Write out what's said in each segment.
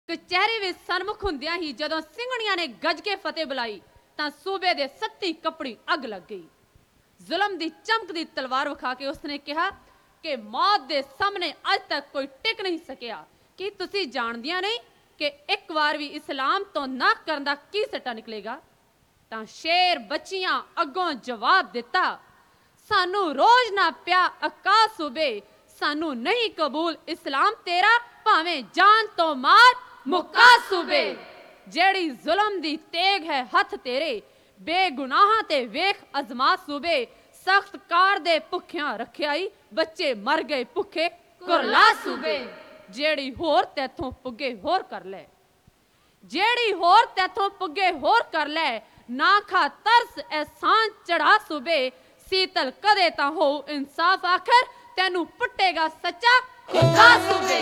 ਕਚਹਿਰੀ ਵਿੱਚ ਸਨਮੁਖ ਹੁੰਦਿਆਂ ਹੀ ਜਦੋਂ ਸਿੰਘਣੀਆਂ ਨੇ ਗੱਜ ਕੇ ਫਤਿਹ ਬੁਲਾਈ ਤਾਂ ਸੂਬੇ ਦੇ ਸੱਤੀ ਕੱਪੜੀ ਅੱਗ ਲੱਗ ਗਈ। ਜ਼ੁਲਮ ਦੀ ਚਮਕਦੀ ਤਲਵਾਰ ਵਿਖਾ ਕੇ ਉਸਨੇ ਕਿਹਾ ਕਿ ਮੌਤ ਦੇ ਸਾਹਮਣੇ ਅੱਜ ਤੱਕ ਕੋਈ ਟਿਕ ਨਹੀਂ ਸਕਿਆ। ਕੀ ਤੁਸੀਂ ਜਾਣਦੀਆਂ ਨਹੀਂ ਕਿ ਇੱਕ ਵਾਰ ਵੀ ਇਸਲਾਮ ਤੋਂ ਨਾ ਕਰਨ ਦਾ ਕੀ ਸੱਟਾ ਨਿਕਲੇਗਾ? ਤਾਂ ਸ਼ੇਰ ਬੱਚੀਆਂ ਅੱਗੋਂ ਜਵਾਬ ਦਿੱਤਾ, ਸਾਨੂੰ ਰੋਜ਼ ਨਾ ਪਿਆ ਅਕਾ ਸੂਬੇ, ਸਾਨੂੰ ਨਹੀਂ ਕਬੂਲ ਇਸਲਾਮ ਤੇਰਾ, ਭਾਵੇਂ ਜਾਨ ਤੋਂ ਮਾਰ ਮੁਕਾ ਸੂਬੇ। ਜਿਹੜੀ ਜ਼ੁਲਮ ਦੀ ਤੇਗ ਹੈ ਹੱਥ ਤੇਰੇ, ਬੇਗੁਨਾਹਾਂ ਤੇ ਵੇਖ ਅਜ਼ਮਾ ਸੂਬੇ, ਸਖਤ ਕਾਰ ਦੇ ਭੁੱਖਿਆਂ ਰੱਖਿਆਈ, ਬੱਚੇ ਮਰ ਗਏ ਭੁੱਖੇ ਕੁਰਲਾ ਸੂਬੇ। ਜਿਹੜੀ ਹੋਰ ਤੈਥੋਂ ਪੁੱਗੇ ਹੋਰ ਕਰ ਲੈ, ਜਿਹੜੀ ਹੋਰ ਤੈਥੋਂ ਪੁੱਗੇ ਹੋਰ ਕਰ ਲੈ, ਨਾ ਖਾ ਤਰਸ ਅਹਿਸਾਨ ਚੜਾ ਸੂਬੇ। ਸੀਤਲ ਕਦੇ ਤਾਂ ਹੋ ਇਨਸਾਫ ਆਖਰ, ਤੈਨੂੰ ਪੁੱਟੇਗਾ ਸੱਚਾ ਖੁਦਾ ਸੂਬੇ।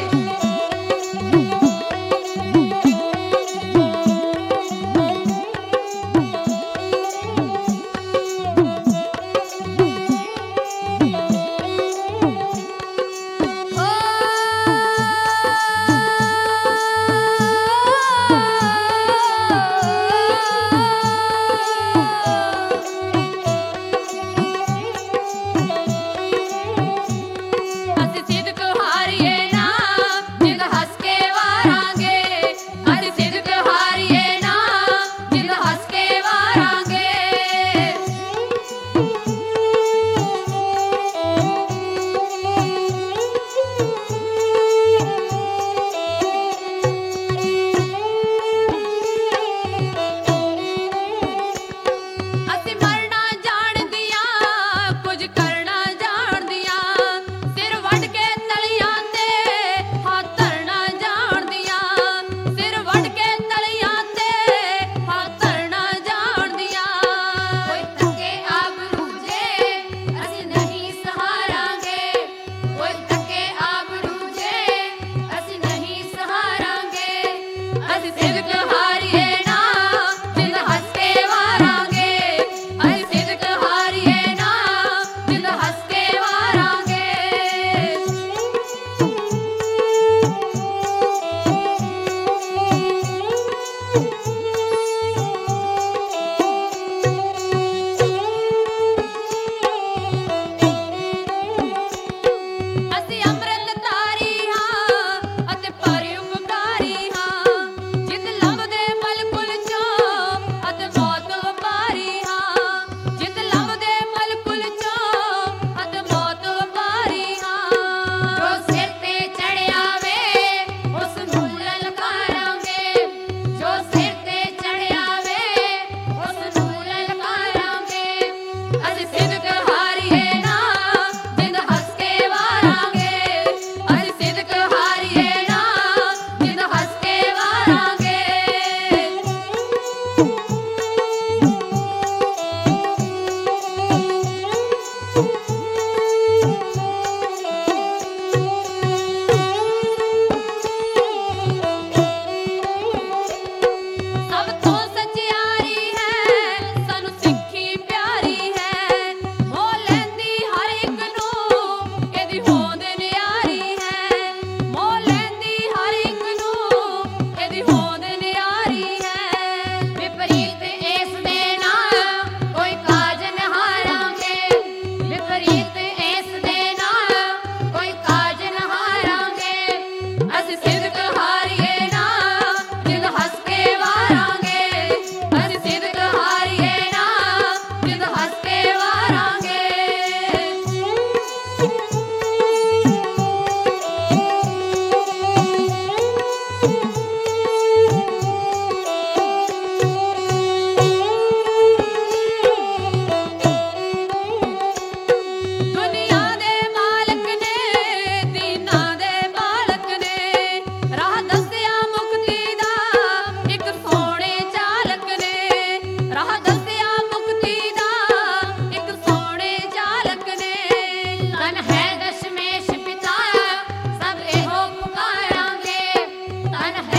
तन है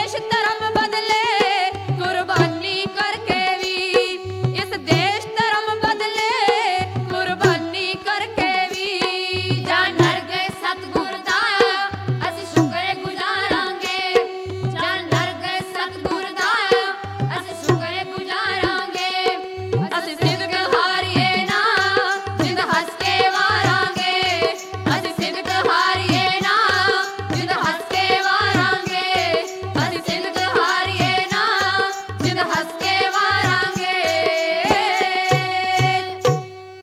ਦੇਸ਼ ਧਰਮ